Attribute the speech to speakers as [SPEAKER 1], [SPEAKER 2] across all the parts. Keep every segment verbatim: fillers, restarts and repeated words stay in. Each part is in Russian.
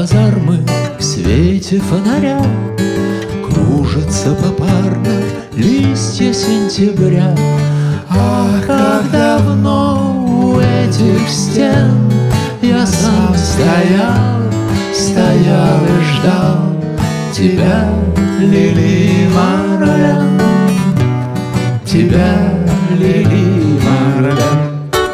[SPEAKER 1] казармы в свете фонаря кружатся попарно листья сентября. Ах, как давно у этих стен я сам стоял, стоял и ждал тебя, Лили Марлен, тебя, Лили Марлен.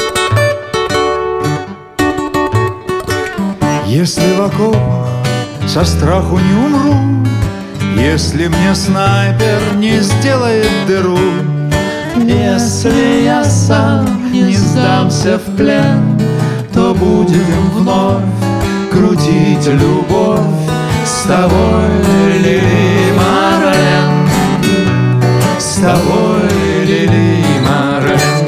[SPEAKER 2] Если в окопах со страху не умру, если мне снайпер не сделает дыру,
[SPEAKER 1] если я сам не сдамся в плен, то будем вновь крутить любовь с тобой, Лили Марлен, с тобой, Лили Марлен.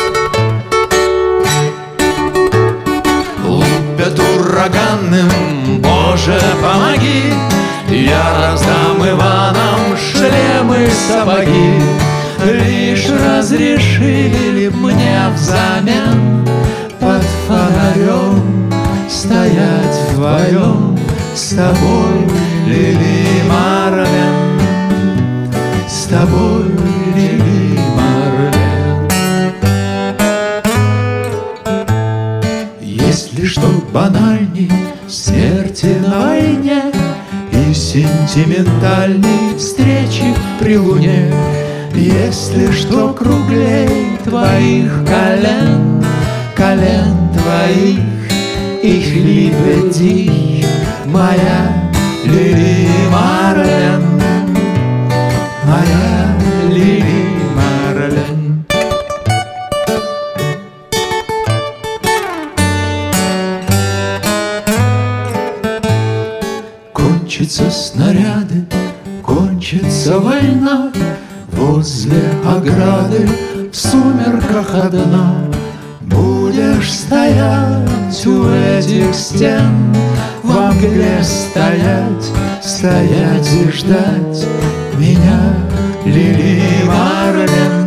[SPEAKER 1] Лупят ураганным, Боже, помоги, я раздам Иванам шлемы, сапоги. Лишь разрешили б мне взамен под фонарем стоять вдвоем с тобой, Лили Марлен, с тобой, Лили Марлен. Есть ли что банальней смерти на войне и сентиментальной встречи при луне? Есть ли что круглей твоих колен, колен твоих, их лебедей, моя Лили Марлен, моя Лили Марлен. Кончатся снаряды, кончится война, возле ограды в сумерках одна будешь стоять у этих стен, во мгле стоять, стоять и ждать меня, Лили Марлен,